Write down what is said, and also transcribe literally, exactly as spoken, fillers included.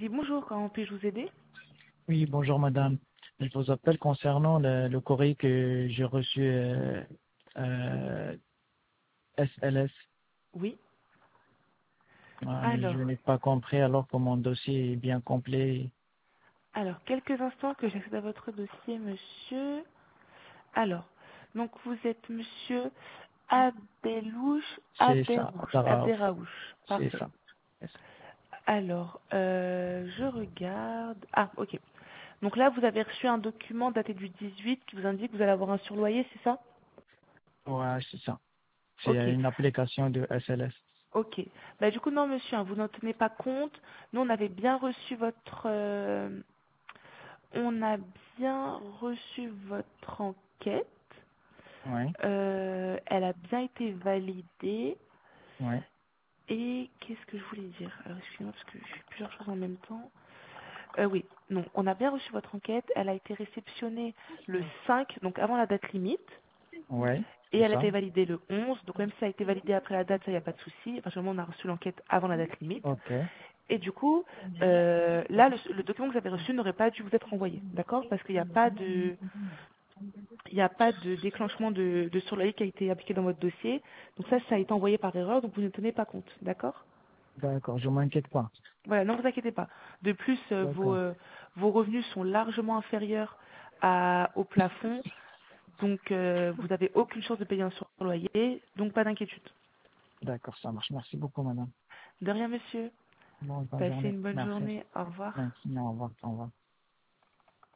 Oui, bonjour, comment puis-je vous aider? Oui, bonjour madame. Je vous appelle concernant le, le courrier que j'ai reçu euh, euh, S L S. Oui. Euh, je Alors, n'ai pas compris alors que mon dossier est bien complet. alors, quelques instants que j'accède à votre dossier, monsieur. Alors, donc vous êtes monsieur Abdelouche, C'est ça, Abderrouche, Daraouf. Abderraouche. C'est Parfait. ça. C'est ça. Alors, euh, je regarde. Ah, ok. Donc là, vous avez reçu un document daté du dix-huit qui vous indique que vous allez avoir un surloyer, c'est ça? Ouais, c'est ça. C'est Ok. euh, une application de S L S. Ok. Bah, du coup, non, monsieur, hein, vous n'en tenez pas compte. Nous, on avait bien reçu votre, euh, on a bien reçu votre enquête. Oui, Euh, elle a bien été validée. oui. Et qu'est-ce que je voulais dire? Alors, excusez-moi parce que je fais plusieurs choses en même temps. Euh, oui, non, on a bien reçu votre enquête. Elle a été réceptionnée le cinq, donc avant la date limite. Oui, Et c'est elle a ça. été validée le onze. Donc même si ça a été validé après la date, ça, il n'y a pas de souci. Enfin, seulement, on a reçu l'enquête avant la date limite. Ok. Et du coup, euh, là, le, le document que vous avez reçu n'aurait pas dû vous être envoyé, d'accord? Parce qu'il n'y a pas de, il n'y a pas de déclenchement de, de surloyer qui a été appliqué dans votre dossier. Donc ça, ça a été envoyé par erreur, donc vous ne tenez pas compte, d'accord? D'accord, je m'inquiète pas. Voilà, ne vous inquiétez pas. De plus, euh, vos, D'accord. euh, vos revenus sont largement inférieurs à- au plafond, donc euh, vous n'avez aucune chance de payer un surloyer, donc pas d'inquiétude. D'accord, ça marche. Merci beaucoup madame. De rien, monsieur. Bonne Passez journée. une bonne Merci. journée. Au revoir. Merci. Au revoir. Au revoir.